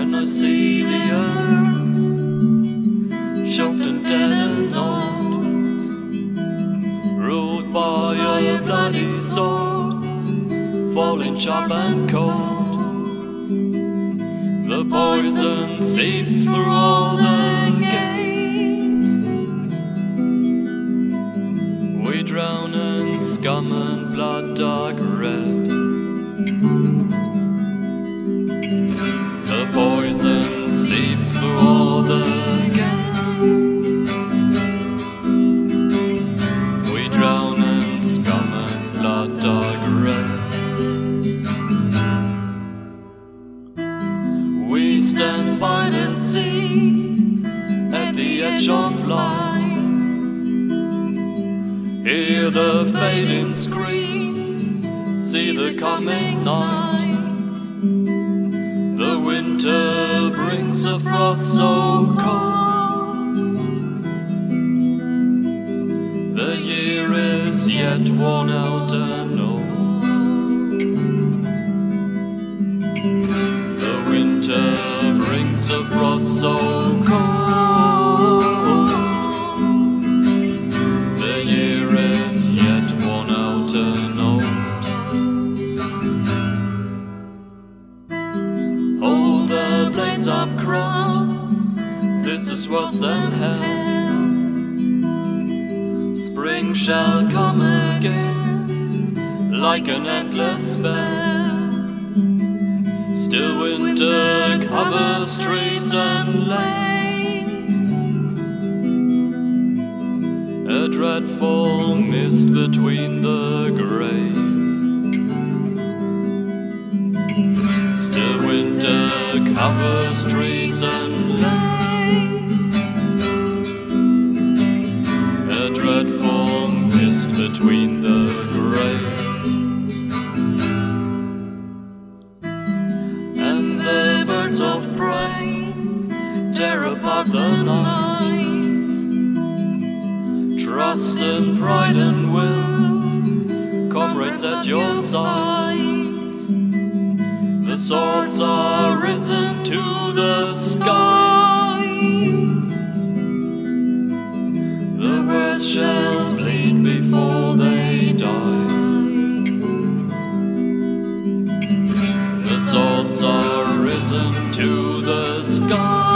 when I see the earth choked and dead and old, ruled by a bloody sword, falling sharp and cold. The poison seeps through all the gates. We drown in scum and blood dark red. The poison seeps through all the gates. We drown in scum and blood dark red. We stand by the sea at the edge of light, hear the fading screams, see the coming night. The winter brings a frost so cold. The year is yet worn out and old. The winter brings a frost so cold. The year is yet worn out and old. Hold the blades up crossed, this is worse than hell. Spring shall come again, like an endless spell. Still winter covers trees and lanes, a dreadful mist between the graves. Still winter covers trees and lanes, a dreadful mist between the graves. And the birds of prey tear apart the night. Trust and pride and will, comrades at your side. The swords are risen to the sky. The worst shall bleed before they die. The swords are risen to the sky.